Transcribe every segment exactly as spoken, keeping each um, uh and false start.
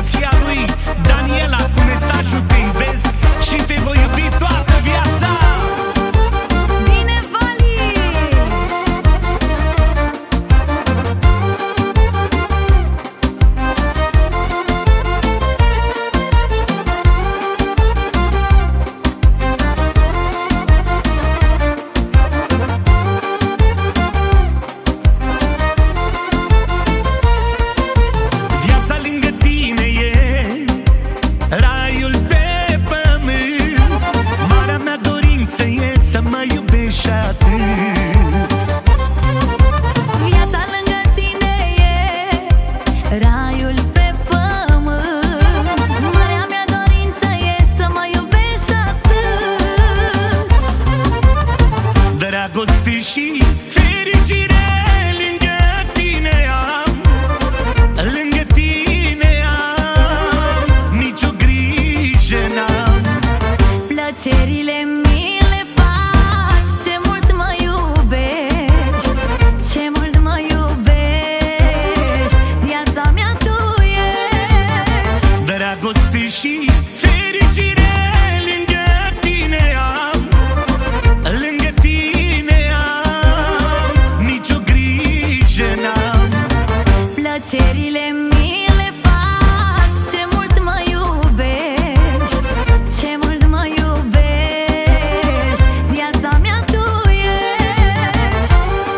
soția lui Daniela cu mesajul te iubesc și te voi iubi toată viața. Bine, Vali! Viața lângă tine e raiul pe pământ. Marea mea dorință e să mă iubești și atât. Viața lângă tine e raiul pe pământ. Marea mea dorință e să mă iubești și atât. Dragoste și fericire lângă tine am, lângă tine am, nicio grijă n-am. Plăcerile mi le faci, ce mult mă iubești, ce mult mă iubești. Viața mea tu ești. Dragoste și fericire lângă tine am, lângă tine am, nicio grijă n-am. Plăcerile mi le faci, ce mult mă iubești, ce mult mă iubești. Viața mea tu ești.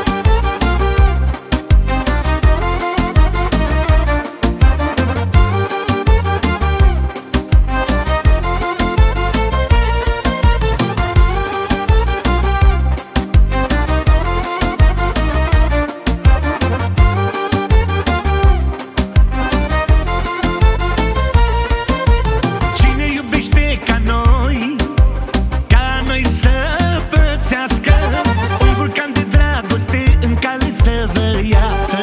Cine iubește ca noi, ca noi să pățească, un vulcan de dragoste în cale să vă iasă.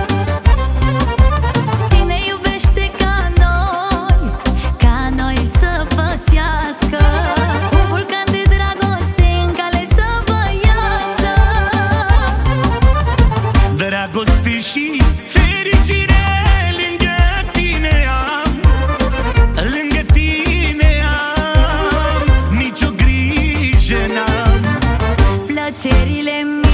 Cine iubește ca noi, ca noi să pățească, un vulcan de dragoste în cale să vă iasă. Dragoste și fericire lângă tine am, lângă tine am, nicio grijă n-am. Plăcerile